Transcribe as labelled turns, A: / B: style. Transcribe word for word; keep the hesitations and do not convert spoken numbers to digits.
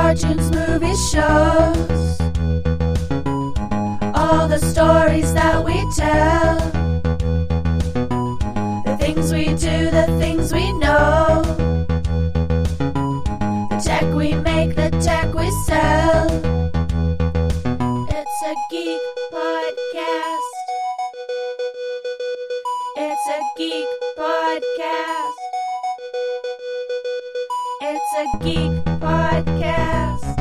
A: cartoons, movies, shows, all the stories that we tell, the things we do, the things we know, the tech we make, the tech we sell. It's a geek podcast. It's a geek podcast. It's a geek podcast.